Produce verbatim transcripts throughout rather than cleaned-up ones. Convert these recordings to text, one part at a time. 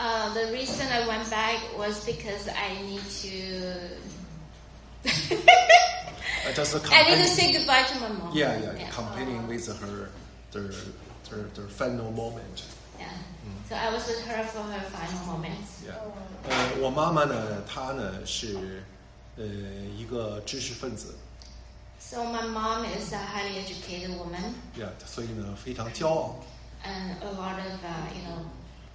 Uh, the reason I went back was because I need to. Just I need to say goodbye to my mom. Yeah, yeah, yeah. complaining with her, their, their, their final moment. Yeah. So I was with her for her final moments. Yeah. 呃，我妈妈呢，她呢是呃一个知识分子。 So my mom is a highly educated woman. Yeah， 所以呢非常骄傲。 And a lot of uh, you know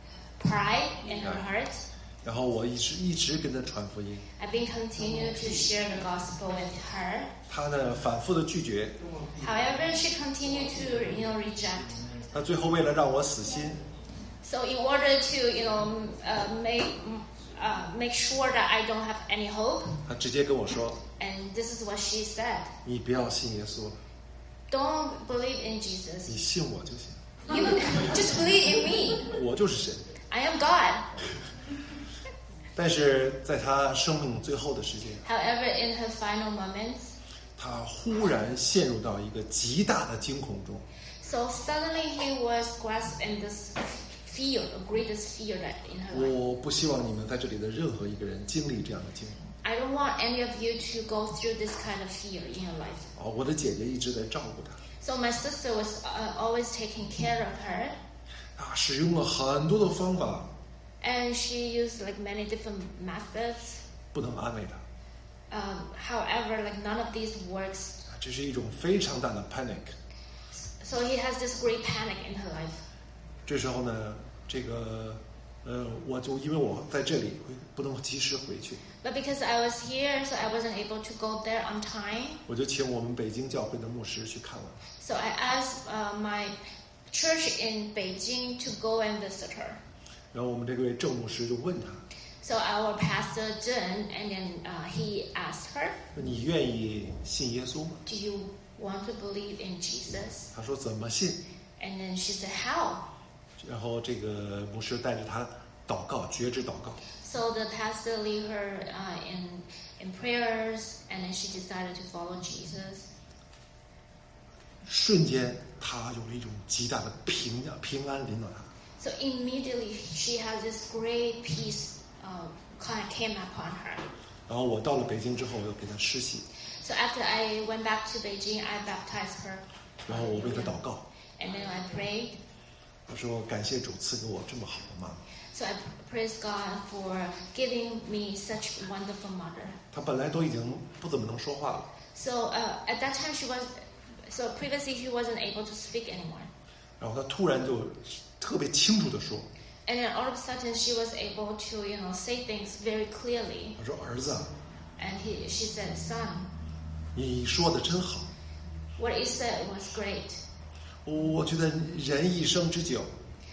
pride in her heart. 然后我一直一直跟她传福音。 I've been continuing to share the gospel with her. 她呢反复的拒绝。 However, she continued to you know reject. 她最后为了让我死心。 So in order to you know uh, make uh, make sure that I don't have any hope. 她直接跟我说。 And this is what she said. 你不要信耶稣。 Don't believe in Jesus. 你信我就行。 You just believe in me. 我就是神。 I am God. 但是在他生命最后的时间 However, in her final moments, 他忽然陷入到一个极大的惊恐中 So suddenly he was grasped in this fear, the greatest fear that in her life. 我不希望你们在这里的任何一个人经历这样的惊恐 I don't want any of you to go through this kind of fear in your life. 哦，我的姐姐一直在照顾他 So my sister was uh, always taking care of her. 啊，使用了很多的方法 And she used like many different methods. 不能安慰他 Um, however, like none of these works. 这是一种非常大的 panic So he has this great panic in her life. 这时候呢这个呃，我就因为我在这里不能及时回去 But because I was here, so I wasn't able to go there on time. 我就请我们北京教会的牧师去看了 So I asked uh, my church in Beijing to go and visit her. 然后我们这位郑牧师就问他 So our pastor Zhen, and then uh, he asked her, 你愿意信耶稣吗 do you want to believe in Jesus? 他说怎么信 And then she said, how? 然后这个牧师带着他祷告觉知祷告 So the pastor led her uh, in, in prayers, and then she decided to follow Jesus. 瞬间他有了一种极大的平平安临到他 So immediately she has this great peace uh, kind of came upon her. 然后我到了北京之后我又给他施洗 So after I went back to Beijing, I baptized her. 然后我为他祷告 And then I prayed. 我说感谢主赐给我这么好的妈妈 So I praise God for giving me such a wonderful mother. 她本来都已经不怎么能说话了 So uh, at that time she was, so previously she wasn't able to speak anymore. 然后她突然就特别清楚地说 And then all of a sudden she was able to, you know, say things very clearly. 她说儿子 And he, she said, son, 你说的真好 what you said was great. 我觉得人一生之久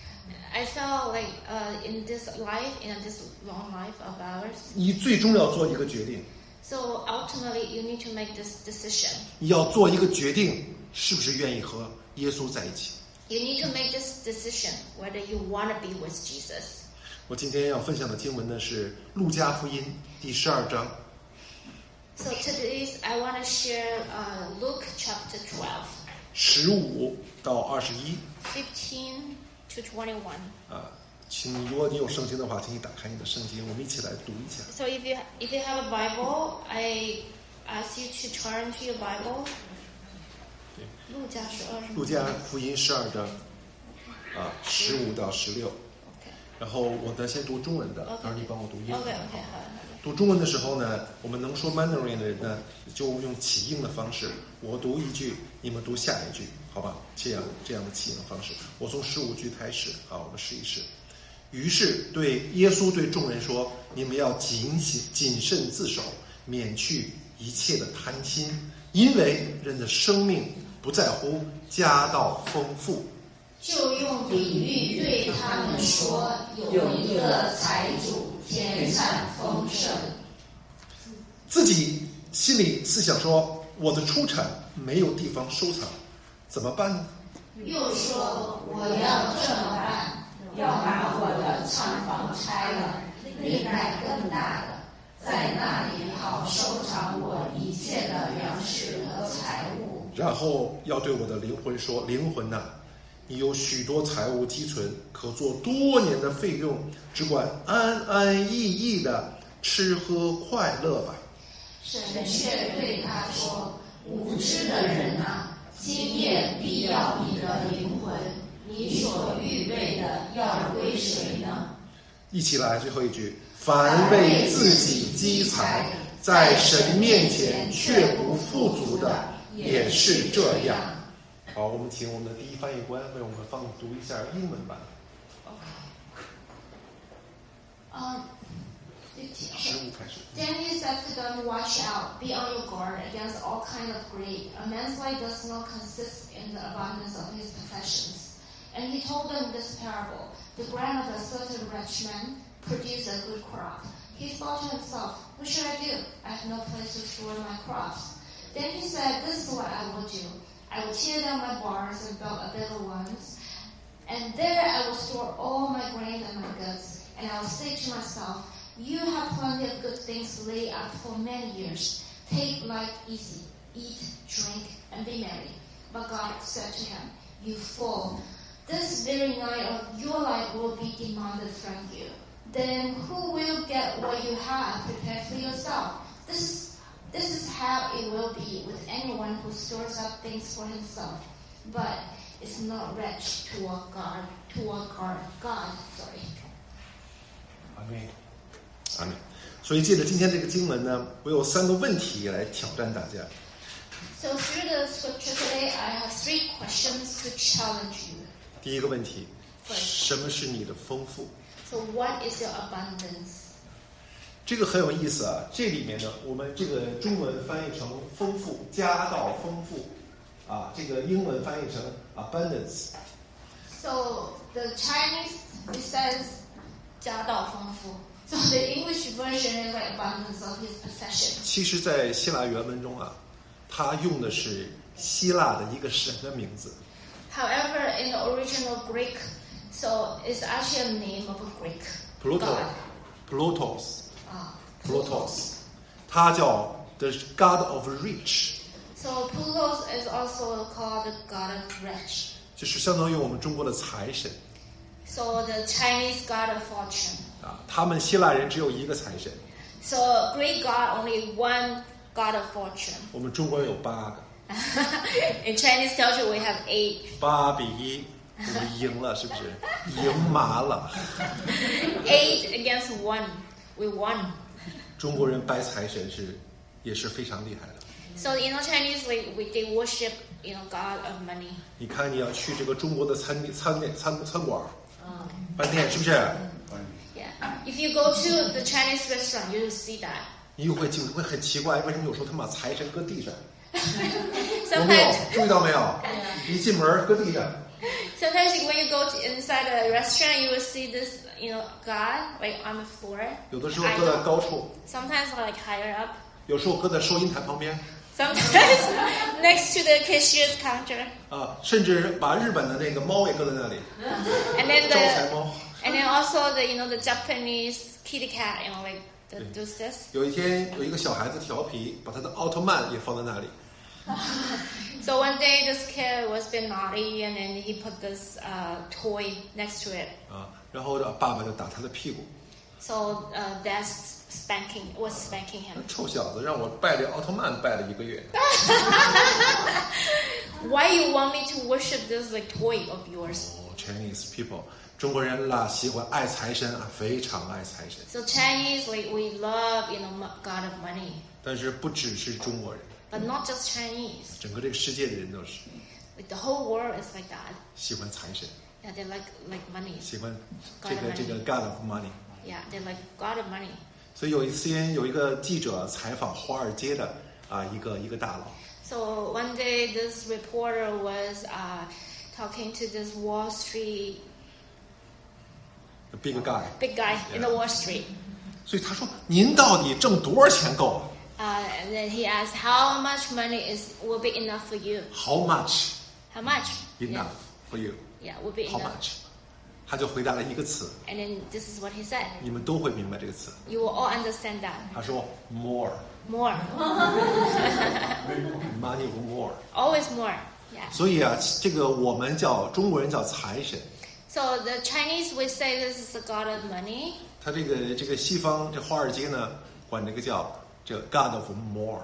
I felt like uh, in this life, in this long life of ours, 你最终要做一个决定 so ultimately you need to make this decision. 你要做一个决定是不是愿意和耶稣在一起 You need to make this decision whether you want to be with Jesus. 我今天要分享的经文呢是路加福音第十二章 So today I want to share uh, Luke chapter twelve, 十五到二十一 fifteen to twenty-one. 啊，请如果你有圣经的话，请你打开你的圣经，我们一起来读一下。 So if you if you have a Bible, I ask you to turn to your Bible. 对， 路加十二。 路加福音十二章啊，十五到十六。 Okay. 然后我呢先读中文的， Okay. 到时候你帮我读英文。 OK OK 好。 读中文的时候呢，我们能说 Mandarin 的人呢，就用起应的方式，我读一句，你们读下一句，好吧？这样这样的起应的方式。我从十五句开始，好，我们试一试。于是对耶稣对众人说：“你们要谨谨谨慎自守，免去一切的贪心，因为人的生命不在乎家道丰富。” 就用比喻对他们说，有一个财主田产丰盛， 自己心里思想说：“我的出产没有地方收藏，怎么办呢？” 又说：“我要这么办，要把我的仓房拆了，另盖更大的，在那里好收藏我一切的粮食和财物。 然后要对我的灵魂说：“灵魂呐、 你有许多财物积存，可做多年的费用，只管安安逸逸的吃喝快乐吧。 神却对他说：无知的人啊，今夜必要你的灵魂，你所预备的要归谁呢？ 一起来，最后一句：凡为自己积财，在神面前却不富足的，也是这样。好，我们请我们的第一翻译官为我们放读一下英文版。 Um, 十五开始。 Then he said to them, watch out, be on your guard against all kind of greed. A man's life does not consist in the abundance of his possessions. And he told them this parable. The ground of a certain rich man produced a good crop. He thought to himself, what should I do? I have no place to store my crops. Then he said, this is what I will do. I will tear down my barns and build a bigger ones. And there I will store all my grain and my goods. And I will say to myself, you have plenty of good things laid up for many years. Take life easy, eat, drink, and be merry. But God said to him, you fool, this very night of your life will be demanded from you. Then who will get what you have prepared for yourself? This is, this is how it will be with anyone who stores up things for himself, but is not rich toward God, toward God, God, sorry. 阿门，阿门。所以借着今天这个经文呢，我有三个问题来挑战大家。 So through the scripture today, I have three questions to challenge you. 第一个问题，什么是你的丰富？ So what is your abundance? 这个很有意思啊，这里面呢，我们这个中文翻译成丰富，家道丰富，啊，这个英文翻译成 abundance。 So the Chinese it says 家道丰富. So the English version is like abundance of his possession. 其实，在希腊原文中啊，它用的是希腊的一个神的名字。 However, in the original Greek, so it's actually a name of a Greek Pluto, god. Plutos, Ah, Plutos， 它叫 the God of Rich， So Pluto is also called the god of rich. 就是相当于我们中国的财神 So the Chinese god of fortune. 啊。他们希腊人只有一个财神， So Greek god only one god of fortune. 我们中国人有八个， In Chinese culture, we have eight. 八比一，我们赢了，是不是？赢麻了。 Eight against one. We won. 中国人拜财神是也是非常厉害的。 So you know Chinese, like we, they worship, you know, God of money. 你看，你要去这个中国的餐餐店、餐餐馆、饭店，是不是？ Yeah. If you go to the Chinese restaurant, you will see that. 你会就会很奇怪，为什么有时候他们把财神搁地上？有没有 Sometimes, 注意到没有？一进门搁地上。 sometimes when you go to inside a restaurant, you will see this, you know, God like on the floor. 有的时候搁在高处， Sometimes like higher up. 有时候搁在收银台旁边 Sometimes next to the cashier's counter. 啊，甚至把日本的那个猫也搁在那里， And then 招财 the 猫。 and then also the you know the Japanese kitty cat, you know, like the, does this. 有一天有一个小孩子调皮，把他的奥特曼也放在那里， So one day this kid was being naughty, and then he put this uh, toy next to it. 啊，然后爸爸就打他的屁股， So uh, that's spanking was spanking him. 臭小子，让我拜这奥特曼拜了一个月。 Why you want me to worship this like toy of yours? 哦 ，Chinese people， 中国人啦喜欢爱财神啊，非常爱财神。 So Chinese, like we love, you know, mo- God of money, 但是不只是中国人， but not just Chinese. 整个这个世界的人都是 Like the whole world is like that. 喜欢财神， Yeah, they like like money. 喜欢 God 这 of 个 money. 这个 God of money。 Yeah, they like God of money. 所以有一次有一个记者采访华尔街的啊一个一个大佬， So one day, this reporter was uh, talking to this Wall Street big guy， big guy in the Wall Street. 所以他说：“您到底挣多少钱够啊 Uh, and then he asked, "How much money is will be enough for you? ？”How much How much? enough for you? Yeah, will be How enough. much？他就回答了一个词， And then this is what he said. 你们都会明白这个词。 You will all understand that. 他说 more More, money more always more. Yeah. 所以啊，这个我们叫中国人叫财神。 So the Chinese would say this is the god of money. 他这个这个西方这华尔街呢，管这个叫这 God of More.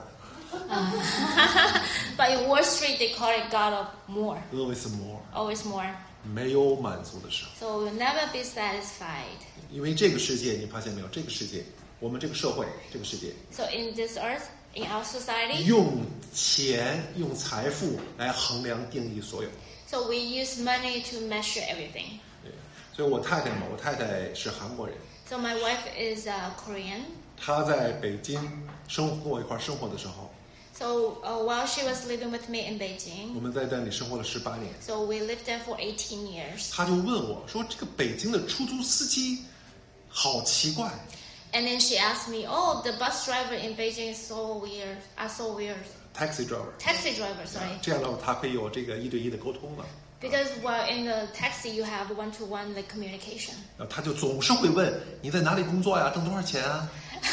But in Wall Street they call it god of more. Always more. Always more. 没有满足的时候。 So we'll never be satisfied. 因为这个世界，你发现没有？这个世界，我们这个社会，这个世界， So in this earth, in our society, 用钱、用财富来衡量定义所有。 so we use money to measure everything. 对，所以我太太嘛，我太太是韩国人， So my wife is uh, Korean. 她在北京生活跟我一块儿生活的时候， So uh, while she was living with me in 我 Beijing, 们在那里生活了十八年。 so we lived there for eighteen years. 她就问我说：“这个北京的出租司机好奇怪。” And then she asked me, "Oh, the bus driver in Beijing is so weird. Are so weird. Taxi driver， Taxi driver, sorry. 这样的话，他可以有这个一对一的沟通了。 Because while in the taxi you have one-to-one the communication." 然后他就总是会问你在哪里工作呀，挣多少钱啊？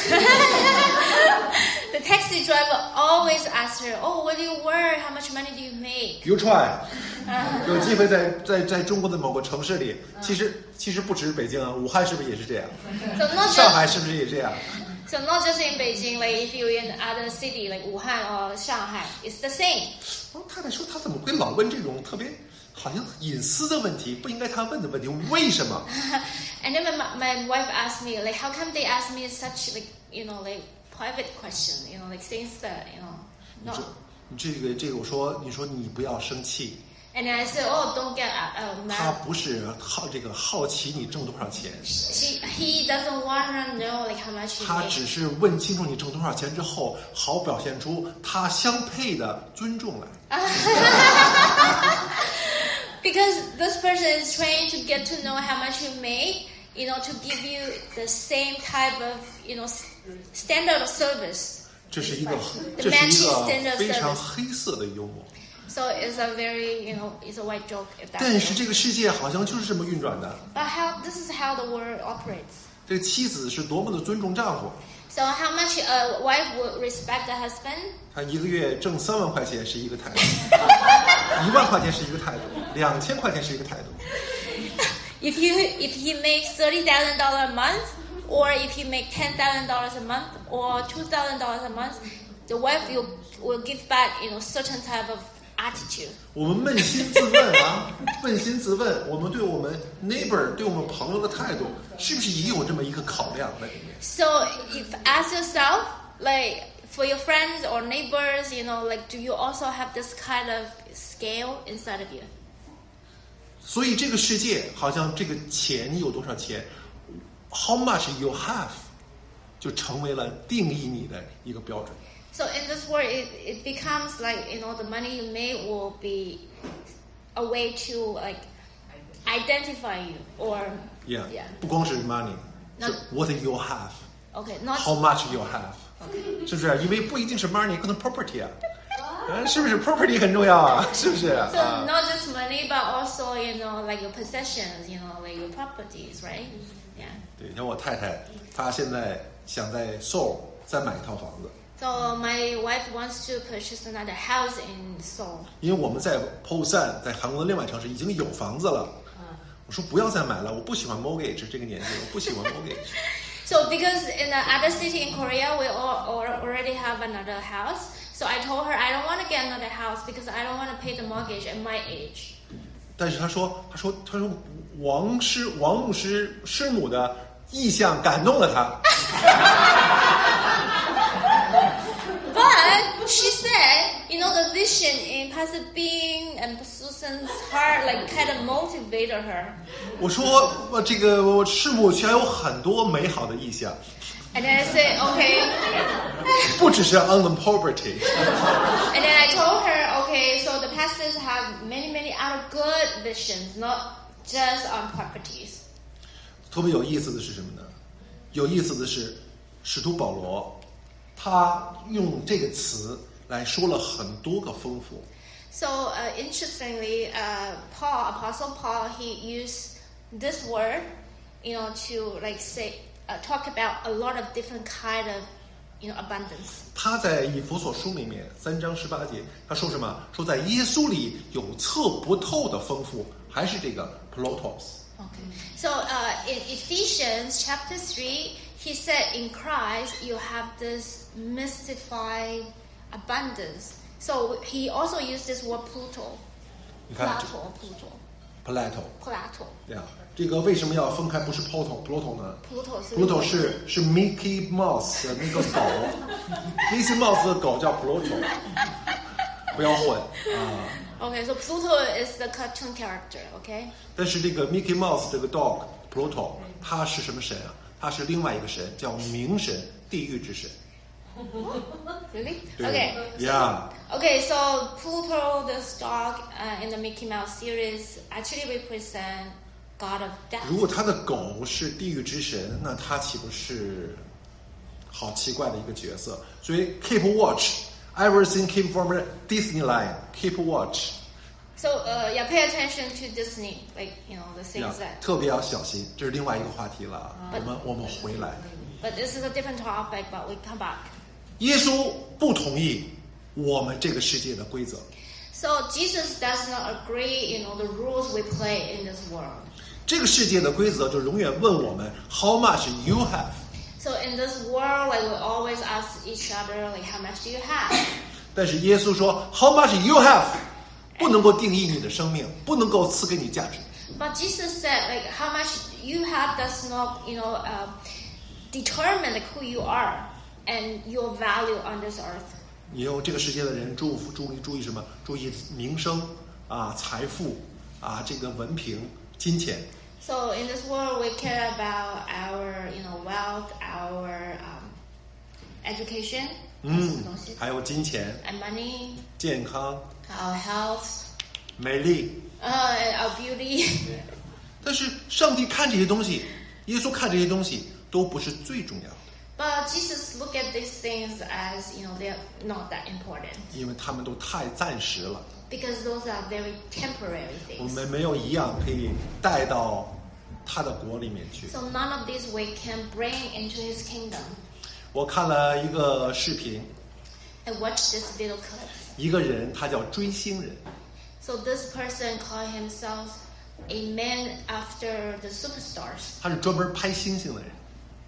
The taxi driver always asks her, "Oh, where do you work? How much money do you make?" You try， 有机会在在在中国的某个城市里，其实其实不只是北京啊，武汉是不是也是这样？ So not 上 just 海是不是也这样？ so not just in Beijing, like if you're in other city like Wuhan or Shanghai, it's the same. 我太太说她怎么会老问这种特别好像隐私的问题，不应该她问的问题，为什么？ And then my, my wife asked me, like, how come they ask me such, like, you know, like, private question, you know, like, things that, you know, 你 not... 这你这个这个，我说你说你不要生气， And then I said, oh, don't get uh, 他 mad. 不是好这个好奇你挣多少钱， She, he doesn't want to know, like, how much you 他 make. 只是问清楚你挣多少钱之后，好表现出他相配的尊重来。 Because this person is trying to get to know how much you make, you know, to give you the same type of, you know, s- standard of service. 这是一个 The 这是一 matching standard 个非常 service. 黑色的幽默， So it's a very, you know, it's a white joke. If 但 that's 是这个世界好像就是这么运转的。 But how this is how the world operates. 这个妻子是多么的尊重丈夫， So how much a wife would respect the husband? 她一个月挣三万块钱是一个态度，一万块钱是一个态度，两千块钱是一个态度。 If you if he makes thirty thousand dollars a month, or if you make ten thousand dollars a month, or two thousand dollars a month, the wife will will give back, you know, certain type of attitude. 我们扪心自问啊，扪心自问，我们对我们 neighbor 对我们朋友的态度，是不是也有这么一个考量在里面？ So if ask yourself, like for your friends or neighbors, you know, like do you also have this kind of scale inside of you? 所以这个世界好像这个钱你有多少钱 ，how much you have， 就成为了定义你的一个标准。 So in this world, it, it becomes like, you know, the money you make will be a way to like identify you or Yeah， yeah. 不光是 money， 那是 what you have，how Okay, not much you have， okay. 是不是？因为不一定是 money， 可能 property 啊，啊，是不是 property 很重要啊？是不是？ So 啊， not just money, but also, you know, like your possessions, you know, like your properties, right? Yeah. 对，像我太太，她现在想在 Seoul 再买一套房子， So my wife wants to purchase another house in Seoul. 因为我们在 Posan， 在韩国的另外城市已经有房子了。我说不要再买了，我不喜欢 mortgage 这个年纪，我不喜欢 mortgage。 So because in the other city in Korea, we all, all already have another house. So I told her I don't want to get another house because I don't want to pay the mortgage at my age. 但是她说，她说，她说，王师王牧师师母的意向感动了她。 But she said, you know, the vision in Pastor Bing and Susan's heart, like, kind of motivated her. 我说，我这个我师母还有很多美好的意向， And then I said, okay. 不只是 on the poverty。 And then I told her, okay, so the pastors have many, many other good visions, not just on properties. 特别有意思的是什么呢？有意思的是，使徒保罗，他用这个词来说了很多个丰富。 So uh, interestingly, uh, Paul, Apostle Paul, he used this word, you know, to like say, uh, talk about a lot of different kind of you know, abundance. 他在以弗所书里面三章十八节，他说什么？说在耶稣里有测不透的丰富，还是这个 plotos。 Okay. So uh, in Ephesians chapter three, he said in Christ you have this mystified abundance. So he also used this word Pluto. 你看 Plato, Pluto, Plato， Plato. 对呀，这个为什么要分开？不是 Pluto，Pluto 呢 Pluto 是 ？Pluto 是是 Mickey Mouse 的那个狗，Mickey Mouse 的狗叫 Pluto， 不要混啊。 Okay, so Pluto is the cartoon character, okay? 但是这个 Mickey Mouse 这个 dog Pluto， 它是什么神啊？它是另外一个神，叫冥神，地狱之神。 Really? 对 Okay. Yeah. Okay, so Pluto, this dog uh, in the Mickey Mouse series, actually represent God of death. 如果他的狗是地狱之神，那他岂不是好奇怪的一个角色？所以 keep watch everything keep from Disneyland. Keep watch. So uh, yeah, pay attention to Disney, like you know the things Yeah, that. 特别要小心，这是另外一个话题了。我们我们回来， But this is a different topic, but we come back. 耶稣不同意我们这个世界的规则。 So Jesus does not agree, you know, the rules we play in this world. 这个世界的规则就永远问我们 How much you have？ So in this world, like we always ask each other, like how much do you have? 但是耶稣说 How much you have？ 不能够定义你的生命，不能够赐给你价值。 But Jesus said, like how much you have does not, you know, uh, determine like who you are and your value on this earth. 你用这个世界的人注注意注意什么？注意名声啊、财富啊、这个文凭、金钱。 So in this world, we care about our, you know, wealth, our um, education, 嗯，还有金钱、 and money, 健康、 our health, 美丽。 uh, and our beauty. 但是上帝看这些东西，耶稣看这些东西都不是最重要的， But Jesus look at these things as, you know, they're not that important 因为他们都太暂时了。 because those are very temporary 我 things. 们没有一样可以带到他的国里面去。 So none of these we can bring into His kingdom. 我看了一个视频， I watched this video clip. 一个人他叫追星人， So this person called himself a man after the superstars. 他是专门拍星星的人，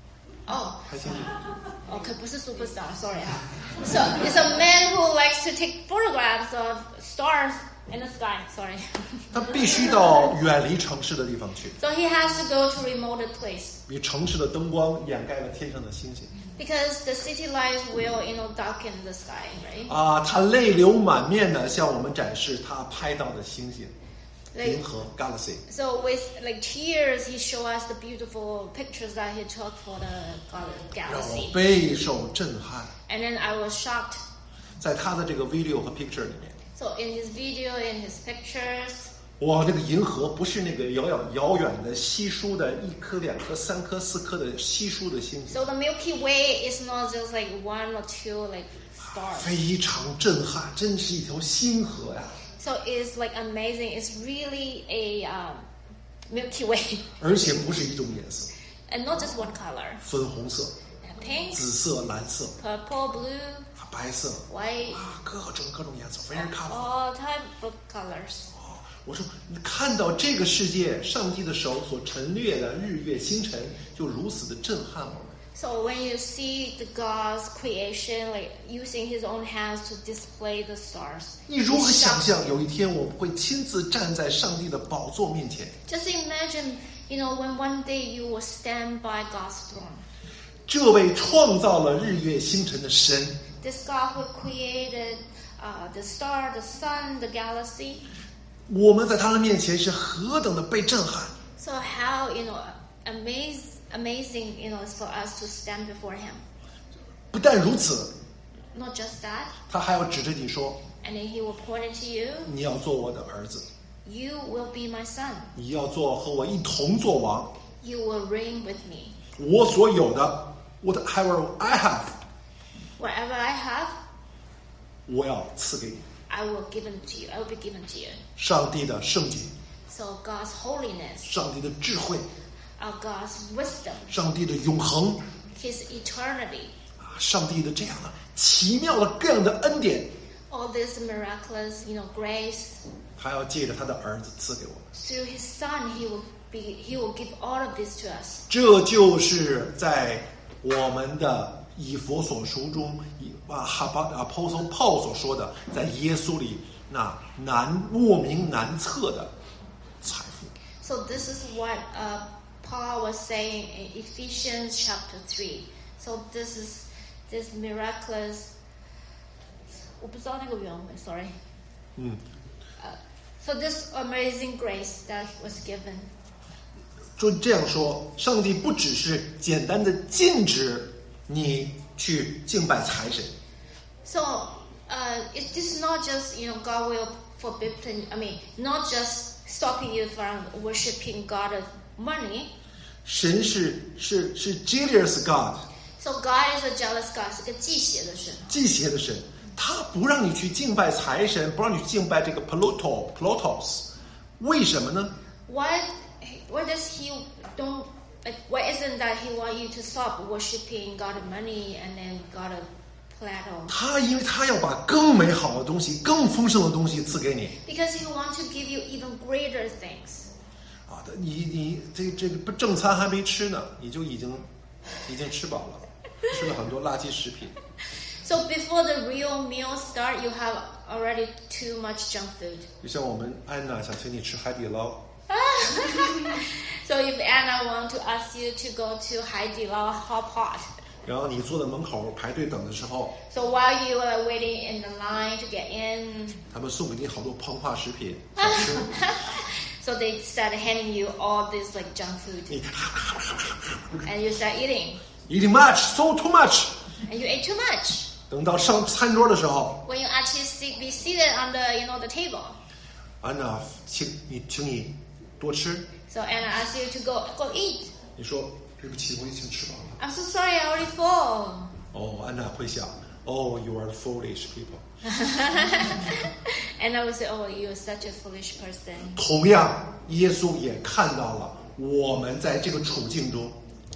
Oh, 拍星星。 okay, 不是 superstar, sorry. Huh? So it's a man who likes to take photographs of stars in the sky. Sorry. 他必须到远离城市的地方去， So he has to go to remote place 比城市的灯光掩盖了天上的星星。 because the city lights will, you know, darken the sky, right? 啊，他泪流满面的向我们展示他拍到的星星， Like, 银河 galaxy。 so with like tears, he showed us the beautiful pictures that he took for the gal- 让我 galaxy. 备受震撼。 And then I was shocked. 在他的这个 video 和 picture 里面， So in his video, in his pictures, 哇，这个银河不是那个遥遥遥远的稀疏的一颗、两颗、三颗、四颗的稀疏的星星， so the Milky Way is not just like one or two like stars. 非常震撼，真是一条星河呀！ So it's like amazing. It's really a um, Milky Way, 而且不是一种颜色， and not just one color. 粉红色、 Pink, 紫色、蓝色、 purple, blue, 白色 white, 啊，各种各种颜色，very colorful。 all type of colors. 哦，我说你看到这个世界，上帝的手所陈列的日月星辰，就如此的震撼我们。 So when you see the God's creation, like using His own hands to display the stars, 你如何 it 想 shocks 象 you. 有一天我们会亲自站在上帝的宝座面前？ Just imagine, you know, when one day you will stand by God's throne. 这位创造了日月星辰的神， This God who created uh, the star, the sun, the galaxy. 我们在他的面前是何等的被震撼！ So how, you know, amaz- amazing, you know, is for us to stand before Him. 不但如此， Not just that, 他还要指着你说 and then He will point it to you. 你要做我的儿子， You will be my son. 你要做和我一同做王。 You will reign with me. 我所有的，whatever I have， Whatever I have, 我要赐给你。 I will give it to you. I will be given to you. 上帝的圣洁， So God's holiness, 上帝的智慧， our God's wisdom, 上帝的永恒 His eternity, 啊， 上帝的这样的奇妙的各样的恩典， all this miraculous, you know, grace. 他要借着他的儿子赐给我们。 Through his son, he will be, he will give all of this to us. 这就是在我们的以弗所书中，以啊哈巴啊 Apostle Paul 所说的，在耶稣里那难莫名难测的财富。 So this is what uh, Paul was saying in Ephesians chapter three. So this is this miraculous. 我不知道那个原文 ，sorry. 嗯。 So this amazing grace that was given. 就这样说，上帝不只是简单的禁止你去敬拜财神。 So uh, it is not just, you know, God will forbid, I mean, not just stopping you from worshiping God of money. 神是是是 jealous God， So God is a jealous God, 是个忌邪的神。 忌邪的神，他不让你去敬拜财神，不让你去敬拜这个 Pluto Plutos， 为什么呢？ Why, why does he don't, like, why isn't that he want you to stop worshiping God of money and then God of Plato? 他因为他要把更美好的东西、更丰盛的东西赐给你。 Because he wants to give you even greater things. 啊，你你这这个正餐还没吃呢，你就已经已经吃饱了，吃了很多垃圾食品。 So before the real meal start, you have already too much junk food. 就像我们安娜想请你吃海底捞， So if Anna want to ask you to go to Haidilao hot pot, 然后你坐在门口排队等的时候， so while you are waiting in the line to get in, 他们送给你好多膨化食品，好吃。 so they start handing you all this like junk food, 你 and you start eating, eating much, so too much。 and you ate too much. 等到上餐桌的时候， When you actually sit, be seated on the, you know, the table, 安娜，请你请你多吃。 so Anna asks you to go go eat. 你说对不起，我已经吃饱了。 I'm so sorry, I already full. 哦，安娜会想，哦 ，you are foolish people。 And I would say, oh, you're such a foolish person. 同样，耶稣也看到了我们在这个处境中，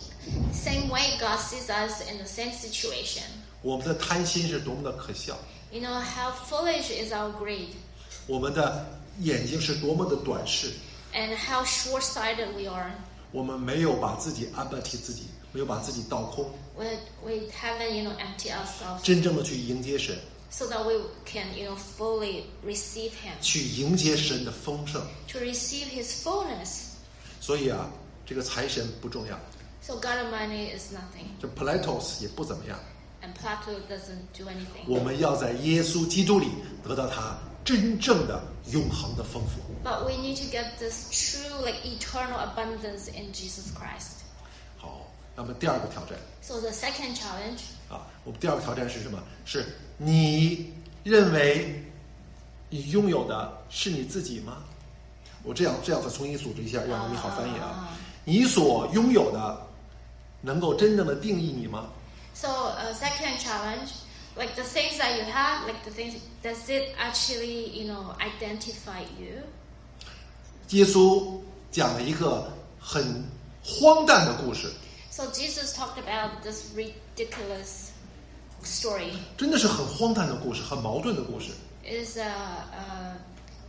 Same way God sees us in the same situation. 我们的贪心是多么的可笑， You know how foolish is our greed, 我们的眼睛是多么的短视， and how short-sighted we are. 我们没有把自己安排替自己，没有把自己倒空， We we haven't, you know, empty ourselves 真正的去迎接神， so that we can, you know, fully receive Him, 去迎接神的丰盛。 to receive His fullness. 所以啊，这个财神不重要， So God of money is nothing, 这 Platos 也不怎么样。 and Plato doesn't do anything. 我们要在耶稣基督里得到他真正的永恒的丰富。 But we need to get this true, like, eternal abundance in Jesus Christ. 好，那么第二个挑战 So the second challenge, 啊，我们第二个挑战是什么？是你认为你拥有的是你自己吗？我这样这样再重新组织一下，让你好翻译啊。你所拥有的能够真正的定义你吗？ so uh, second challenge, like the things that you have, like the things, does it actually, you know, identify you? 耶稣讲了一个很荒诞的故事， So Jesus talked about this ridiculous story. 真的是很荒诞的故事，很矛盾的故事。 It's a, a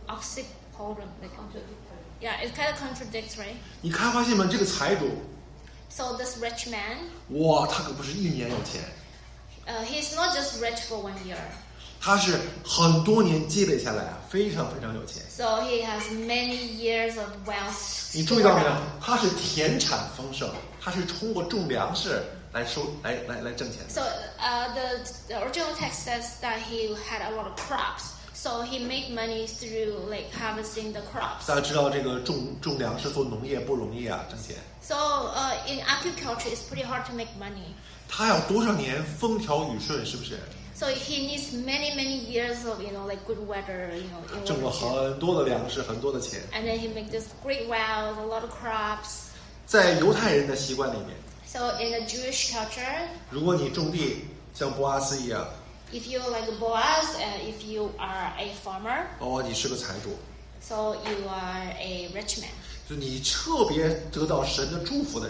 oxymoron, like, yeah, it kind of contradicts, right? 你看发现吗？这个财主， So this rich man, 哇，他可不是一年有钱， uh, he's not just rich for one year. 他是很多年积累下来啊，非常非常有钱。 So he has many years of wealth. 你注意到没有？他是田产丰盛，他是通过种粮食来收来来来挣钱的。 So uh, the, the original text says that he had a lot of crops. So he made money through like harvesting the crops. 大家知道这个种种粮食做农业不容易啊，挣钱。 So uh, in agriculture, it's pretty hard to make money. 他要多少年风调雨顺，是不是？ So he needs many, many years of, you know, like good weather, you know, in 挣了 order to- 很多的粮食，很多的钱。 and then he make this great wealth, a lot of crops. 在犹太人的习惯里面， So in a Jewish culture, 如果你种地像波阿斯一样， if you're like Boaz, uh, if you are a farmer, 哦，你是个财主， so you are a rich man. 就你特别得到神的祝福的人，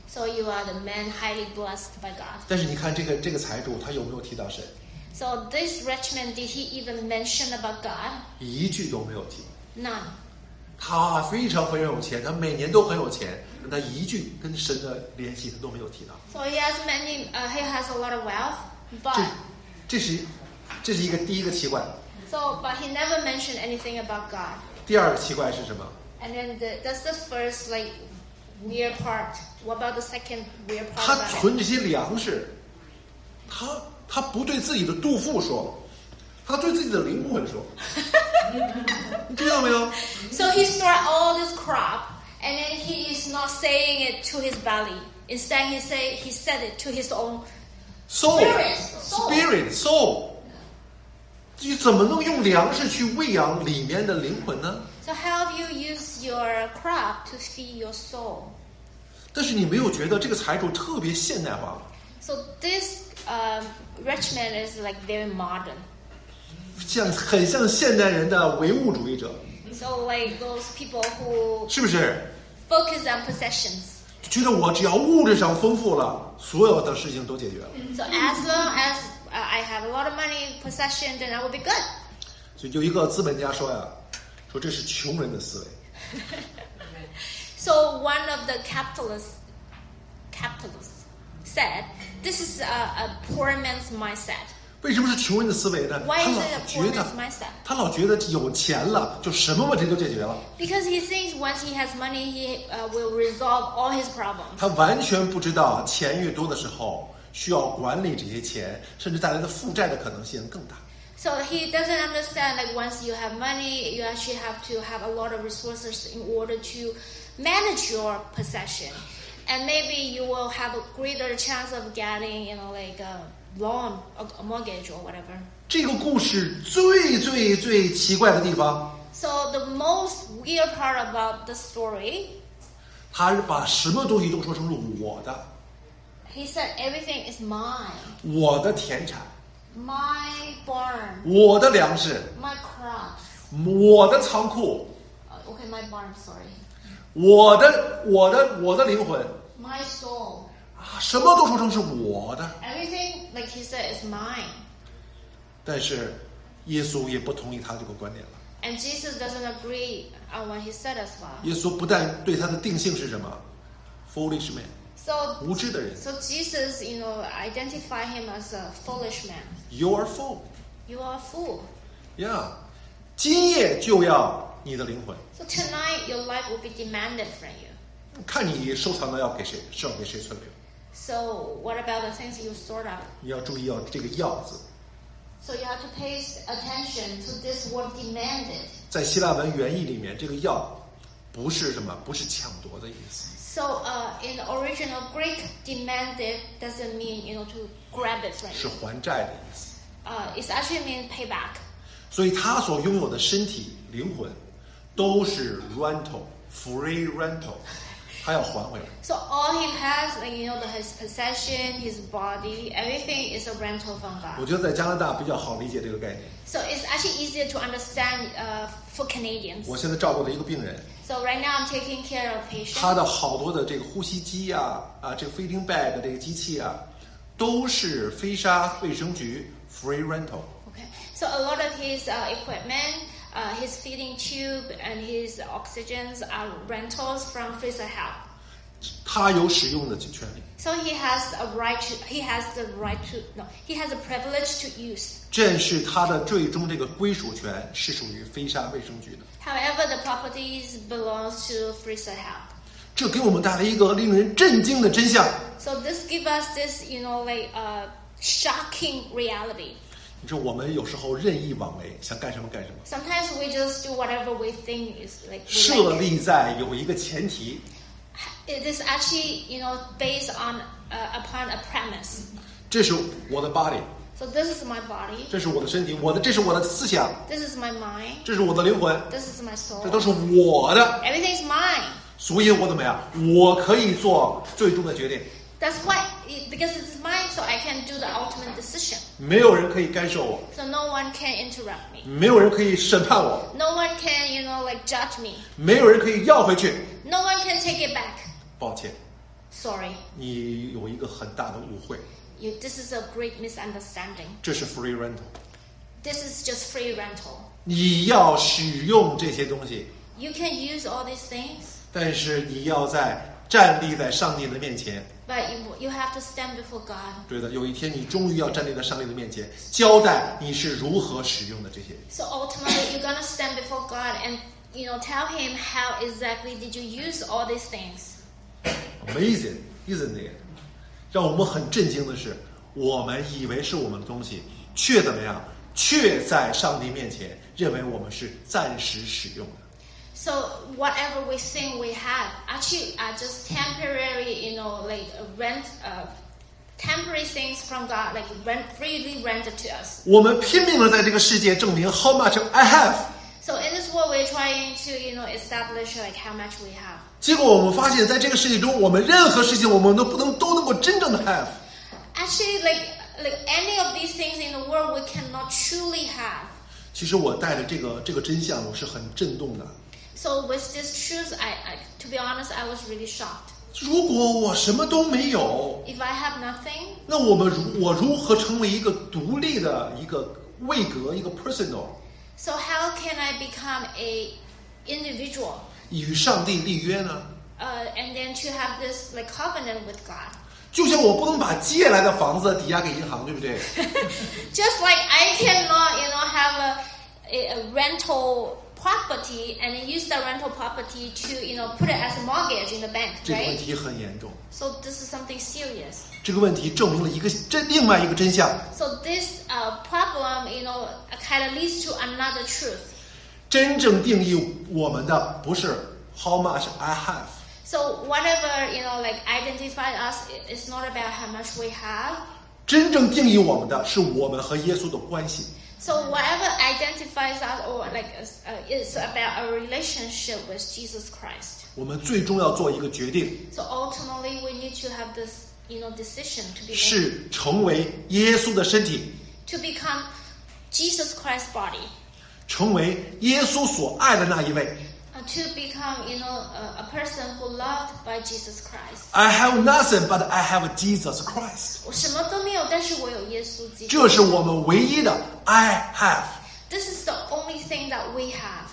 So you are the man highly blessed by God. 但是你看这个这个财主，他有没有提到神？ So this rich man, did he even mention about God? 一句都没有提。 None. 他非常非常有钱，他每年都很有钱，但他一句跟神的联系他都没有提到。 So he has many, uh, he has a lot of wealth, 这 but 这是这是一个第一个奇怪。 so but he never mentioned anything about God. 第二个奇怪是什么？ And then the, that's the first like weird part. What about the second weird part 他 about it? 存这些粮食，他他不对自己的肚腹说，他对自己的灵魂说。你知道没有？ So he stored all this crop, and then he is not saying it to his belly. Instead, he say he said it to his own soul Spirit, soul. spirit soul， 你怎么能用粮食去喂养里面的灵魂呢？ So how do you use your crop to feed your soul? 但是你没有觉得这个财主特别现代化吗？ So this um, rich man is like very modern. 像很像现代人的唯物主义者， So like those people who 是不是？ focus on possessions. 觉得我只要物质上丰富了，所有的事情都解决了。 So as long as uh, I have a lot of money, possession, then I will be good. 所以有一个资本家说呀，说这是穷人的思维。 So one of the capitalists, capitalists said, this is a, a poor man's mindset. 为什么是穷人的思维呢？ Why 他 is 老 it a 觉 poor 得 man's mindset? 他老觉得有钱了就什么问题都解决了， Because he thinks once he has money, he uh, will resolve all his problems. 他完全不知道钱越多的时候需要管理这些钱，甚至带来的负债的可能性更大。 So he doesn't understand like once you have money, you actually have to have a lot of resources in order to manage your possession. And maybe you will have a greater chance of getting, you know, like a loan, a, a mortgage or whatever. 这个故事最最最奇怪的地方， So the most weird part about the story, 他把什么东西都说成是我的， he said everything is mine. 我的田产， My barn, 我的粮食， my crops. 我的仓库， Uh, okay, my barn, sorry. 我的我的我的灵魂 My soul. 啊，什么都说成是我的。 Everything, like he said, is mine. 但是耶稣也不同意他这个观点了。 And Jesus doesn't agree on what he said as well. 耶稣不但对他的定性是什么 ，foolish man， So, 无知的人 so Jesus, you know, identify him as a foolish man. ，you are fool， You are a fool. 呀、yeah ，今夜就要你的灵魂， So tonight, your life will be demanded from you. 看你收藏的要给谁，是要给谁存留。 So what about the things you stored up? 你要注意要这个要字， So you have to pay attention to this word demanded. 在希腊文原意里面，这个要不是什么，不是抢夺的意思， So uh, in the original Greek, demanded doesn't mean, you know, to grab it from 是 you. 还债的意思。 Uh, it's actually mean payback. 所以他所拥有的身体、灵魂都是 rental free rental， 他要还回来。 So all he has, like, you know, the, his possession, his body, everything is a rental from 我 God. 觉得在加拿大比较好理解这个概念。 So it's actually easier to understand uh, for Canadians. 我现在照顾的一个病人， So right now I'm taking care of a 他 patient. 的好多的这个呼吸机啊啊，这个 feeding bag 这个机器啊，都是飞沙卫生局 free rental。 Okay. So a lot of his uh, equipment, uh, his feeding tube, and his oxygens are rentals from Fraser Health. 他有使用的权利， So he has a right to, he has the right to, no, he has a privilege to use. 这是他的最终这个归属权是属于飞沙卫生局的。 However, the properties belongs to Fraser Health. 这给我们带来一个令人震惊的真相。 So this gives us this, you know, like uh, shocking reality. 你说我们有时候任意妄为，想干什么干什么。 Sometimes we just do whatever we think is like. We 设 like. 立在有一个前提， It is actually, you know, based on uh, upon a premise. 这是我的 body， So this is my body. 这是我的身体，我的这是我的思想， This is my mind. 这是我的灵魂， This is my soul. 这都是我的。 Everything's mine. 所以我怎么样？我可以做最终的决定， That's why, it, because it's mine, so I can do the ultimate decision. 没有人可以干涉我， So no one can interrupt me. 没有人可以审判我， No one can, you know, like judge me. 没有人可以要回去。 No one can take it back. 抱歉， sorry. 你有一个很大的误会。 You, this is a great misunderstanding. 这是 free rental。 This is just free rental. 你要使用这些东西， You can use all these things, 但是你要在站立在上帝的面前。 but you, you have to stand before God. 对的，有一天你终于要站立在上帝的面前，交代你是如何使用的这些。 So ultimately, you're gonna stand before God and you know tell Him how exactly did you use all these things. Amazing, isn't it? 让我们很震惊的是，我们以为是我们的东西，却怎么样？却在上帝面前认为我们是暂时使用的。 So whatever we think we have actually are just temporary, you know, like rent, uh, temporary things from God, like rent, freely rented to us. 我们拼命的在这个世界证明 how much I have。 So in this world, we're trying to, you know, establish like how much we have. 结果我们发现，在这个世界中，我们任何事情我们都不能都能够真正的 have。 Actually, like like any of these things in the world, we cannot truly have. 其实我带着这个这个真相，我是很震动的。 So with this truth, I, I to be honest, I was really shocked. 如果我什么都没有， If I have nothing, 那我们如我如何成为一个独立的一个位格，一个 personal， so how can I become a individual? 与上帝立约呢？ Uh, and then to have this like covenant with God. 就像我不能把借来的房子抵押给银行，对不对？ Just like I cannot, you know, have a, a, a rental property and then use the rental property to, you know, put it as a mortgage in the bank, 这个问 right? 题很严重。 So this is something serious. 这个问题证明了一个真另外一个真相： So this uh, problem, you know, kind of leads to another truth. 真正定义我们的不是 how much I have， So whatever, you know, like identify us, it's not about how much we have. 真正定义我们的是我们和耶稣的关系。 So whatever identifies us or like uh, is about our relationship with Jesus Christ. 我们最终要做一个决定， So ultimately we need to have this, you know, decision to be made. 是成为耶稣的身体， To become Jesus Christ's body. 成为耶稣所爱的那一位。 Uh, to become, you know, a, a person who loved by Jesus Christ. I have nothing, but I have Jesus Christ。 我什么都没有，但是我有耶稣基督。 这是我们唯一的 I have。 This is the only thing that we have.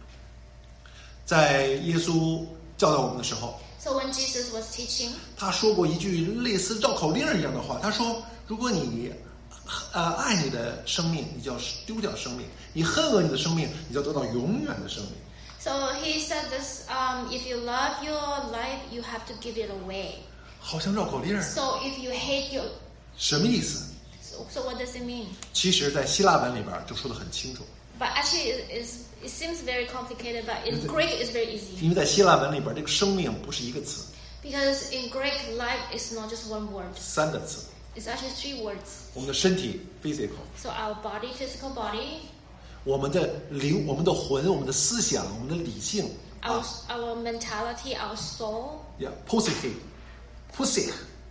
在耶稣教导我们的时候， So when Jesus was teaching, 他说过一句类似绕口令一样的话。他说：“如果你呃爱你的生命，你就要丢掉生命；你恨恶你的生命，你就要得到永远的生命。” so he said this, um, if you love your life, you have to give it away. 好像绕口令儿， So if you hate your, 什么意思？ so, so what does it mean? 其实，在希腊文里边就说得很清楚， But actually it, is, it seems very complicated, but in Greek it's very easy. 因为在希腊文里边，这个生命不是一个词， Because in Greek, life is not just one word. 三个词。 It's actually three words. 我们的身体 physical， So our body, physical body, 我们的灵、我们的魂、我们的思想、我们的理性 our, 啊 our mentality, our soul, ，yeah，positive，positive，positive，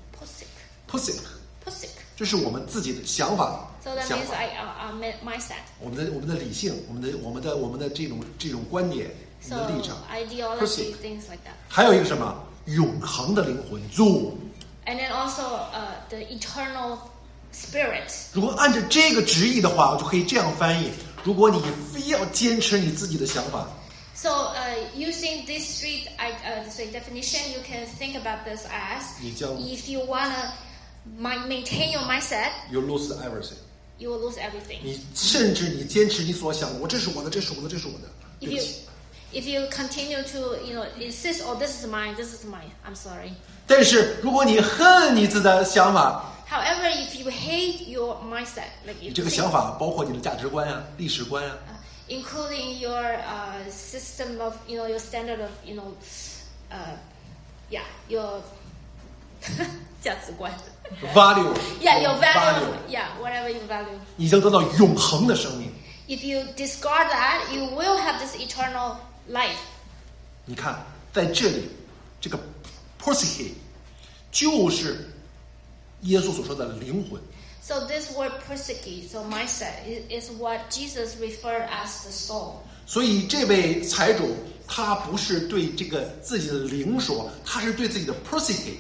pusik, pusik. 这是我们自己的想法、 So that 想 means 法， I, our, our mindset. 我们的我们的理性、我们的我们的我们的这种这种观点、我 So 们的立场， ideology, Pusik. things like that. 还有一个什么永恒的灵魂 zoo。 And then also uh, the eternal spirit. 如果按照这个直译的话，我就可以这样翻译：如果你非要坚持你自己的想法， So uh, using these three uh, say definition, you can think about this as 你将 if you wanna mi- maintain your mindset, you lose everything。 you will lose everything. 你甚至你坚持你所想的，我这是我的，这是我的，这是我的，对 If 不 you 起。 if you continue to you know insist, oh this is mine, this is mine, I'm sorry. 但是如果你恨你自己的想法， However, if you hate your mindset, like 你 you 这个 think, 想法包括你的价值观啊、历史观啊， uh, including your uh, system of you know your standard of you know, uh, yeah, your 价值观 value， yeah, your value, value， yeah, whatever you value. 你将得到永恒的生命。 If you discard that, you will have this eternal life. 你看，在这里，这个 persecute 就是耶稣所说的灵魂。 So this word persecute, so mindset, is, is what Jesus referred as the soul. 所以这位财主他不是对这个自己的灵说，他是对自己的 persecute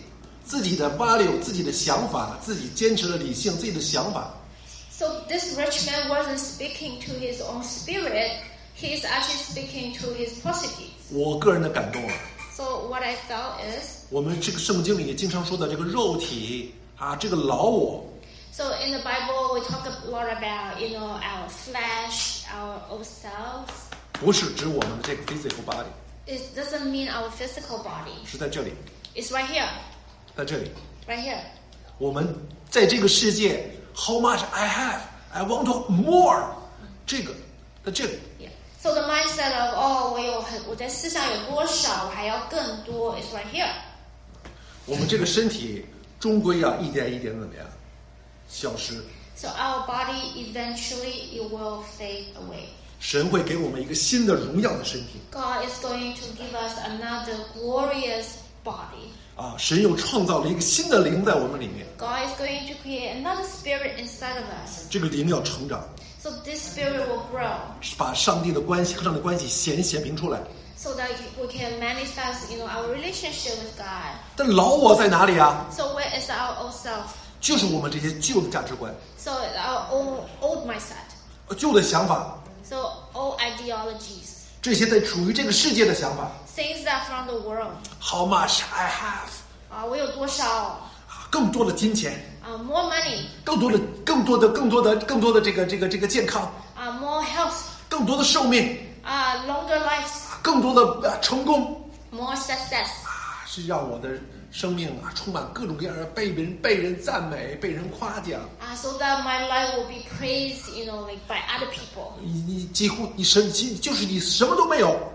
自己的 value， 自己的想法，自己坚持了理性，自己的想法。 So this rich man wasn't speaking to his own spirit, he is actually speaking to his positive. 我个人的感动啊， So what I felt is, 我们这个圣经里经常说的这个肉体啊，这个老我， so in the Bible we talk a lot about, you know, our flesh, our old selves. 不是指我们的这个 physical body， It doesn't mean our physical body. 是在这里， It's right here, 在这里。 right here. 我们在这个世界 ，how much I have, I want to more， 这个在这里。 Yeah. So the mindset of, oh, 我有很我在世上有多少，我还要更多 is right here. 我们这个身体终归要一点一点怎么样消失？ So our body eventually it will fade away. 神会给我们一个新的荣耀的身体 God is going to give us another glorious body. 啊！神又创造了一个新的灵在我们里面， God is going to create another spirit inside of us. 这个灵要成长， So this spirit will grow 把上帝的关系和上帝的关系显显明出来。 so that we can manifest, you know, our relationship with God. 但老我在哪里啊？ So where is our old self? 就是我们这些旧的价值观、 So our old, old mindset. 旧的想法， So old ideologies. 这些在处于这个世界的想法。 Things that from the world. How much I have？ 啊，我有多少？ 啊，更多的金钱， 啊，more money. 更多的、更多的、更多的、更多的这个、这个、这个健康， 啊，more health. 更多的寿命， 啊，longer lives. 更多的、呃、成功。 More success. 啊，是让我的生命啊充满各种各样的被人被人赞美、被人夸奖。 啊，so that my life will be praised, you know, like by other people. 你你几乎你什就是你什么都没有，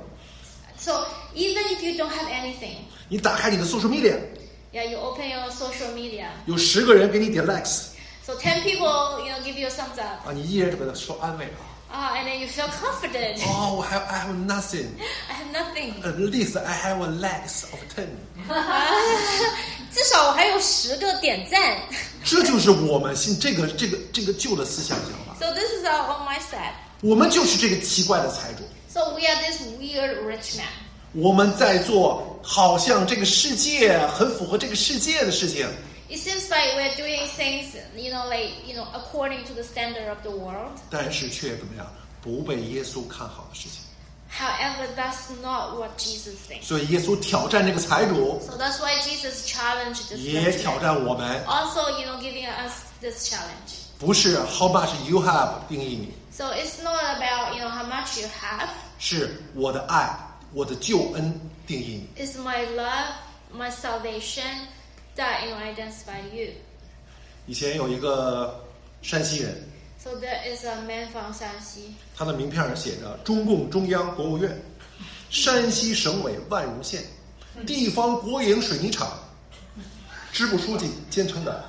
So even if you don't have anything, 你打开你的 social media， yeah, you open your social media. 有十个人给你点 likes， So ten people, you know, give you a thumbs up. 啊，你依然给他说安慰啊。 Ah, and then you feel confident. 哦，我 have I have nothing. I have nothing. At least I have a likes of ten. 啊，至少我还有十个点赞。 这就是我们信这个这个这个旧的思想想法。 So this is our own mindset. 我们就是这个奇怪的财主， So we are this weird rich man. 我们在做好像这个世界很符合这个世界的事情， It seems like we're doing things, you know, like, you know, according to the standard of the world. 但是却怎么样不被耶稣看好的事情。 However, that's not what Jesus thinks. 所以耶稣挑战这个财主， So that's why Jesus challenged this 也 rich 挑 man. 战我们， Also, you know, giving us this challenge. 不是 how much you have 定义你， So it's not about, you know, how much you have. 是我的爱、我的救恩定义你。 It's my love, my salvation that, you know, identify you. 以前有一个山西人， So there is a man from Shanxi. 他的名片上写着中共中央国务院、山西省委万荣县地方国营水泥厂支部书记兼称的。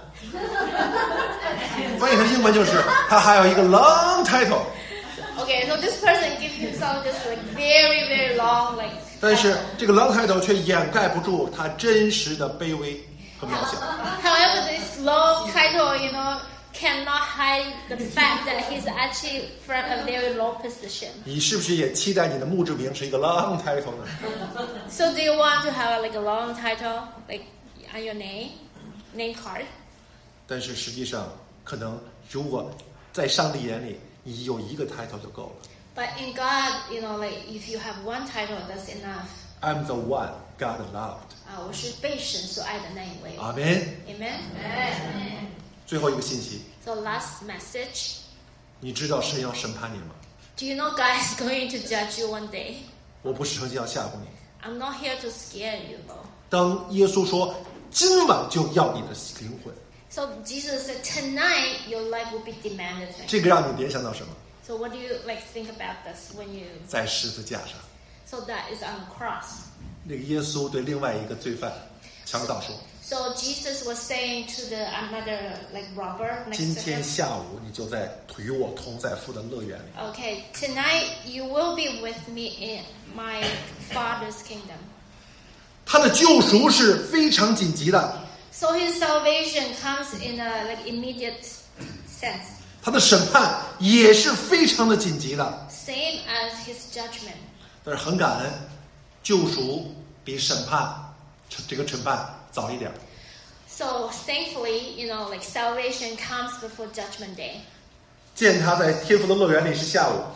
翻译成英文就是他还有一个 long title， Okay, so this person gives himself just like very, very long, like. 但是这个 long title 却掩盖不住他真实的卑微和渺小。 However, this long title, you know, cannot hide the fact that he's actually from a very low position. 你是不是也期待你的墓志铭是一个 long title 呢？ So do you want to have like a long title, like on your name, name card? 但是实际上，可能如果在上帝眼里，你有一个 title 就够了。 But in God, you know, like if you have one title, that's enough. I'm the one God loved。 啊，我是被神所爱的那一位。 阿门。 Amen. 最后一个信息， So last message. 你知道神要审判你吗？ Do you know God is going to judge you one day? 我不是诚心要吓唬你。 I'm not here to scare you, though. 当耶稣说今晚就要你的灵魂， So Jesus said, tonight your life will be demanded. 这个让你联想到什么？ So what do you like think about this when you? 在十字架上， So that is on the cross. 那个耶稣对另外一个罪犯强盗说 So Jesus was saying to the another like robber：“ 今 next to 天 him, 下午你就在与我同在父的乐园里。” okay, tonight you will be with me in my Father's kingdom. 他的救赎是非常紧急的， So his salvation comes in a like immediate sense, 他的审判也是非常的紧急的。 same as his judgment. 但是很感恩，救赎比审判这个审判早一点。 So thankfully, you know, like salvation comes before Judgment Day. 见他在天父的乐园里是下午。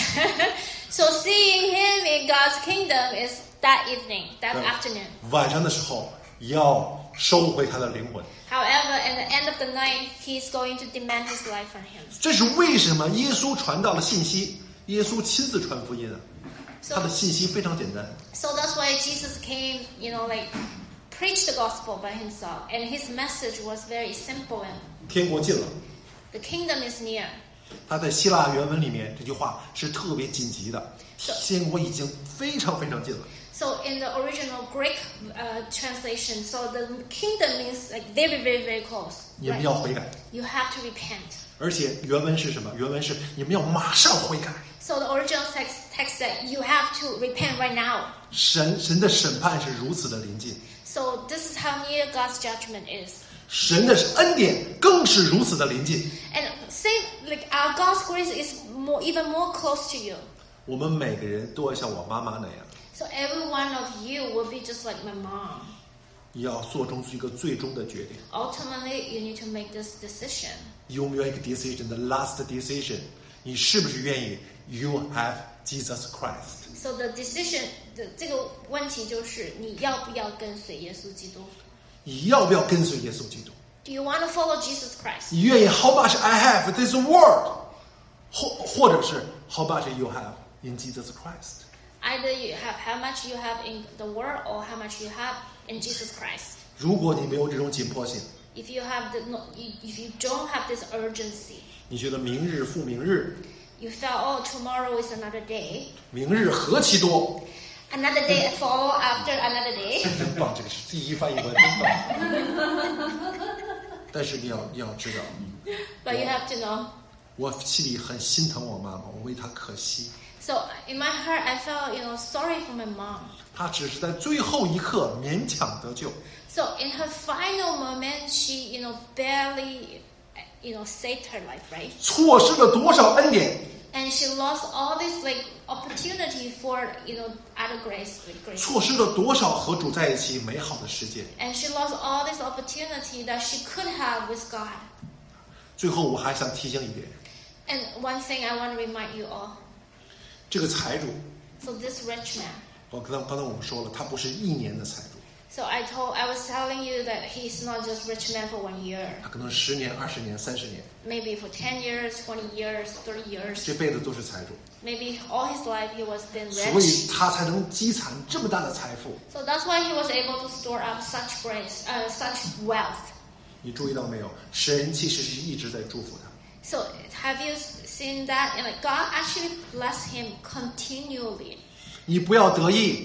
So seeing him in God's kingdom is that evening, that afternoon. 晚上的时候要收回他的灵魂。 However, at the end of the night, he's going to demand his life from him. 这是为什么耶稣传到了信息，耶稣亲自传福音啊。 So, 他的信息非常简单。 So that's why Jesus came, you know, like preach the gospel by himself, and his message was very simple. And 天国近了。 The kingdom is near. 他在希腊原文里面这句话是特别紧急的，天国已经非常非常近了。 So in the original Greek uh, translation, so the kingdom means like very, very, very close. 你们要悔改。 You have to repent. 而且原文是什么？原文是你们要马上悔改。 So the original text text said you have to repent right now. 神神的审判是如此的临近。 So this is how near God's judgment is. 神的恩典更是如此的临近。 And same like our God's grace is more even more close to you. 我们每个人都要像我妈妈那样。 So every one of you will be just like my mom. 要做出一个最终的决定。 Ultimately, you need to make this decision. You make a decision, the last decision. 你是不是愿意 ？You have Jesus Christ. So the decision 的这个问题就是你要不要跟随耶稣基督？ 你要不要跟随耶稣基督 Do you want to follow Jesus Christ? 你愿意 How much I have this world? 或或者是 How much you have in Jesus Christ? Either you have how much you have in the world or how much you have in Jesus Christ. 如果你没有这种紧迫性， If you have the no, if you don't have this urgency, 你觉得明日复明日， you felt oh tomorrow is another day, 明日何其多， another day follow after another day. 真棒，这个是第一翻译官真棒。但是你要你要知道， But you have to know. 我心里很心疼我妈妈，我为她可惜。 So in my heart, I felt you know sorry for my mom. 她只是在最后一刻勉强得救。 So in her final moment, she you know barely you know saved her life, right? 错失了多少恩典？ And she lost all this like opportunity for you know other grace, with grace. 错失了多少和主在一起美好的时间？ And she lost all this opportunity that she could have with God. 最后我还想提醒一点， And one thing I want to remind you all. 这个财主， So this rich man. 我刚刚刚才我们说了，他不是一年的财主， So I told, I was telling you that he's not just rich man for one year. 他可能十年、二十年、三十年， Maybe for ten years, twenty years, thirty years. 这辈子都是财主， Maybe all his life he was been 所以 rich. 他才能积攒这么大的财富。 So that's why he was able to store up such grace, uh, such wealth. 你注意到没有？神其实是一直在祝福他。 So have you seen that? And like God actually blessed him continually. 你不要得意，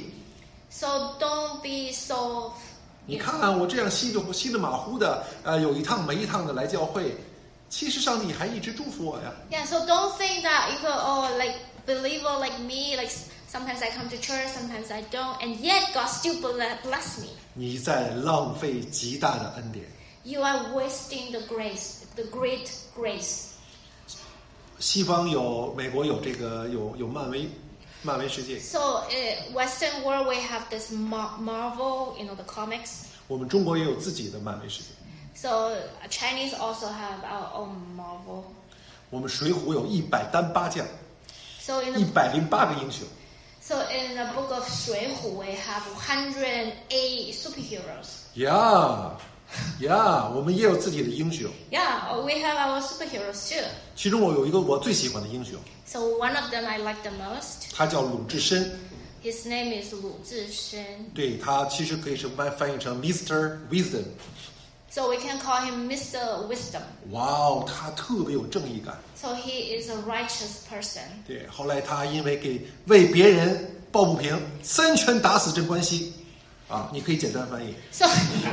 So don't be so. 你看我这样稀里稀里马虎的，呃，有一趟没一趟的来教会，其实上帝还一直祝福我呀。 Yeah, so don't think that you go, oh, like believer like me, like sometimes I come to church, sometimes I don't, and yet God still bless me. 你在浪费极大的恩典。 You are wasting the grace, the great grace. 西方有，美国有这个有有漫威，漫威世界。 So uh, Western world we have this Mar- Marvel, you know, the comics. 我们中国也有自己的漫威世界。 So uh, Chinese also have our own Marvel. 我们水浒有一百单八将， So in 一 the 百零八个英雄。 so in the book of 水浒 we have one hundred eight superheroes. 呀呀，我们也有自己的英雄。 Yeah, we have our superheroes too. 其中我有一个我最喜欢的英雄， So one of them I like the most. 他叫鲁智深。 His name is 鲁智深. 对，他其实可以是翻翻译成 Mister Wisdom。 So we can call him Mister Wisdom. 哇哦，他特别有正义感。 So he is a righteous person. 对，后来他因为给为别人抱不平，三拳打死镇关西。啊，你可以简单翻译。 So,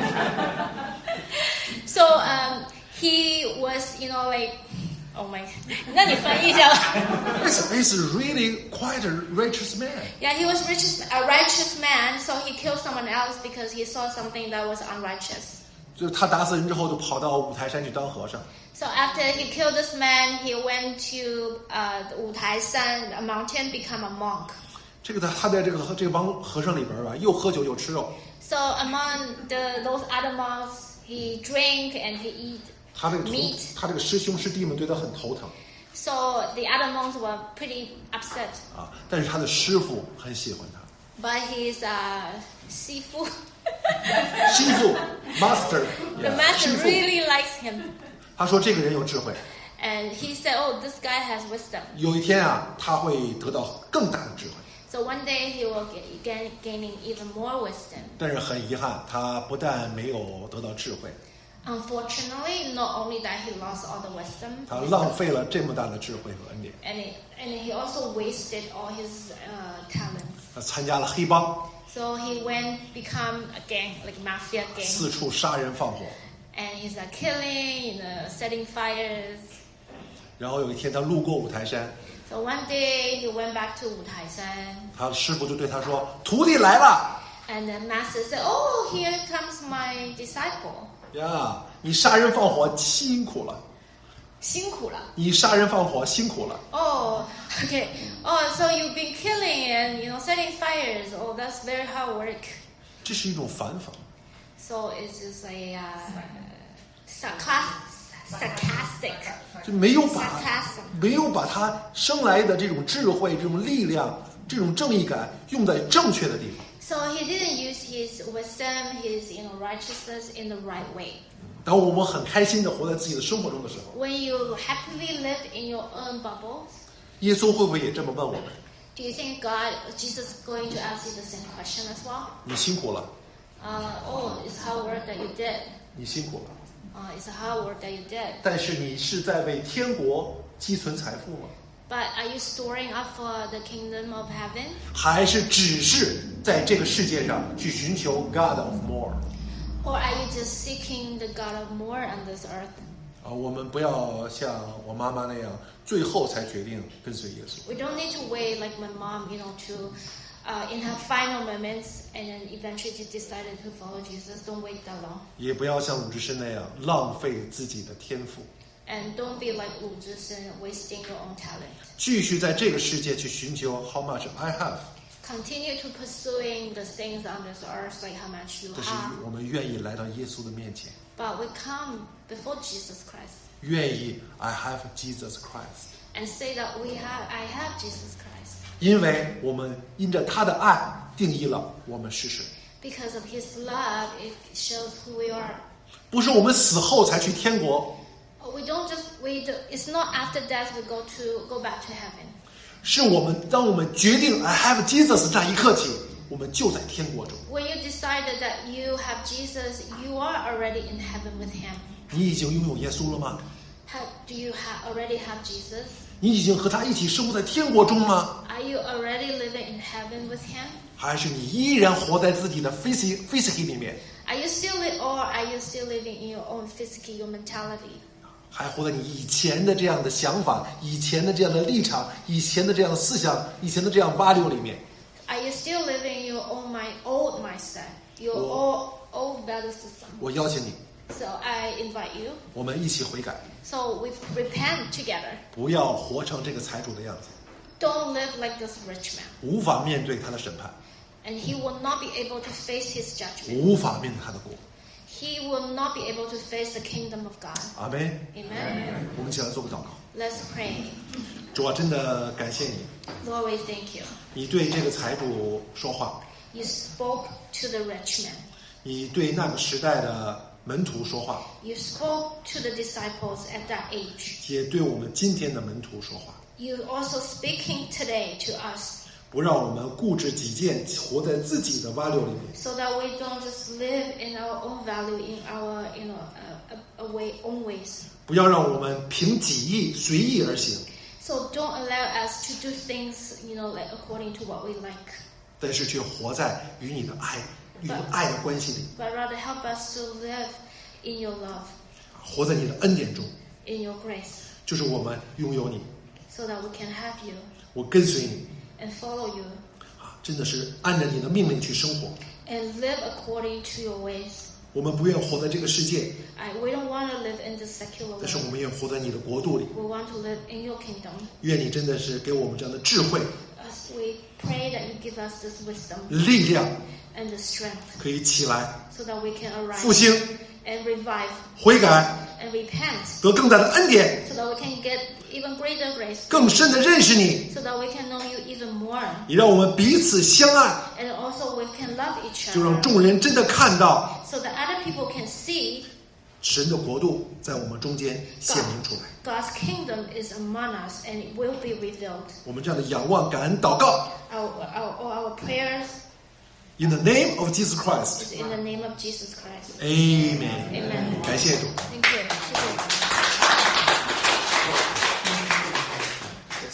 so um, he was, you know, like, oh my, 那你翻译一下吧。 This is really quite a righteous man. Yeah, he was righteous, a righteous man, so he killed someone else because he saw something that was unrighteous. 就是他打死人之后，就跑到五台山去当和尚。 So after he killed this man, he went to uh, 五台山, a mountain, become a monk. 这个他他在这个这帮和尚里边吧，又喝酒又吃肉。 So among the those other monks, he drink and he eat 他这个徒 meat. 他这个师兄师弟们对他很头疼 So the other monks were pretty upset. 啊，但是他的师傅很喜欢他。 But his uh, Sifu, 师傅 master， the yeah, master 师傅 really likes him. 他说这个人有智慧， And he said, oh, this guy has wisdom. 有一天啊，他会得到更大的智慧。 So one day he will get, gain, gaining even more wisdom. 但是很遗憾，他不但没有得到智慧， Unfortunately, not only that he lost all the wisdom, 他浪费了这么大的智慧和恩典。 and, it, and he also wasted all his uh, talents. 他参加了黑帮， So he went become a gang, like mafia gang. 四处杀人放火。 And he's uh, killing, you know, setting fires. 然后有一天，他路过五台山， So one day he went back to Wutaisan, 他的师傅就对他说：“徒弟来了 and the master said, "Oh, here comes my disciple. 呀，你杀人放火辛苦了， 辛苦了。 你杀人放火辛苦了。 Oh, okay. Oh, so you've been killing and you know setting fires. Oh, that's very hard work. ” 这是一种反讽。 So it's just a uh, sarcastic, sarcastic. 就没有把 Sarcasm. 没有把他生来的这种智慧、这种力量、这种正义感用在正确的地方。 So he didn't use his wisdom, his you know righteousness in the right way. 当我们很开心的活在自己的生活中的时候， When you happily live in your own bubbles, 耶稣会不会也这么问我们？ do you think God, Jesus, is going to ask you the same question as well? 你辛苦了， Uh, oh, it's hard work that you did. 你辛苦了， Uh, it's a hard work that you did. 但是你是在为天国积存财富吗？ But are you storing up for the kingdom of heaven? 还是只是在这个世界上去寻求 God of more？ Or are you just seeking the God of more on this earth? 啊，我们不要像我妈妈那样，最后才决定跟随耶稣。 We don't need to wait like my mom, you know, to uh, in her final moments and then eventually she decided to follow Jesus. Don't wait that long. 也不要像鲁智深那样浪费自己的天赋， And don't be like Wu Zhishen, wasting your own talent. 继续在这个世界去寻求 How much I have。 Continue to pursuing the things on this earth, like how much you 但是 have. 我们愿意来到耶稣的面前， But we come before Jesus Christ 愿意 I have Jesus Christ， and say that we have, I have Jesus Christ. 因为我们因着他的爱定义了我们是谁， Because of His love, it shows who we are. 不是我们死后才去天国， We don't just we. Do, it's not after death we go to go back to heaven. 是我们当我们决定 I have Jesus 那一刻起，我们就在天国中。 When you decided that you have Jesus, you are already in heaven with Him. 你已经拥有耶稣了吗？ How, do you ha- already have Jesus? 你已经和他一起生活在天国中吗？ Are you already living in heaven with Him? 还是你依然活在自己的 physic physic 里面， Are you still li- or are you still living in your own physical, your mentality? 还活在你以前的这样的想法、以前的这样的立场、以前的这样的思想、以前的这样 value 里面？ Are you still living in your own mind, old mindset, your old, old value system? 我邀请你， So I invite you. 我们一起悔改， So we repent together. 不要活成这个财主的样子， Don't live like this rich man. 无法面对他的审判， And he will not be able to face his judgment. 无法面对他的国。 He will not be able to face the kingdom of God. 阿门。 Amen. 我们一起来做个祷告。 Let's pray. 主啊，真的感谢你， Lord, we thank you. 你对这个财主说话， You spoke to the rich man. 你对那个时代的门徒说话， You spoke to the disciples at that age. 也对我们今天的门徒说话。 You also speaking today to us, 不让我们固执己见，活在自己的洼流里面， so that we don't just live in our own value, in our you know uh, uh, way, own ways. 不要让我们凭己意随意而行， So don't allow us to do things you know like according to what we like, 但是却活在与你的爱、与你的爱的关系里， but rather help us to live in your love, 活在你的恩典中， in your grace, 就是我们拥有你， so that we can have you 我跟随你， and follow you 啊，真的是按照你的命令去生活。 and live according to your ways. 我们不愿活在这个世界， I, we don't want to live in the secular 但是我 world. 们愿活在你的国度里。 We want to live in your kingdom. 愿你真的是给我们这样的智慧、 As we pray that you give us this wisdom 力量， and the strength, 可以起来 so that we can arise 复兴， and revive 悔改， and repent 得更大的恩典， so that we can get even greater grace, 更深的认识你， so that we can know you even more. 也让我们彼此相爱， And also we can love each 就让 other 众人真的看到 so that other people can see 神的国度在我们中间显明出来。 God's kingdom is among us and it will be revealed. 我们这样的仰望、感恩、祷告 Our, our, all our prayers ，in the name of Jesus Christ, is in the name of Jesus Christ. Amen. Amen. 感谢主。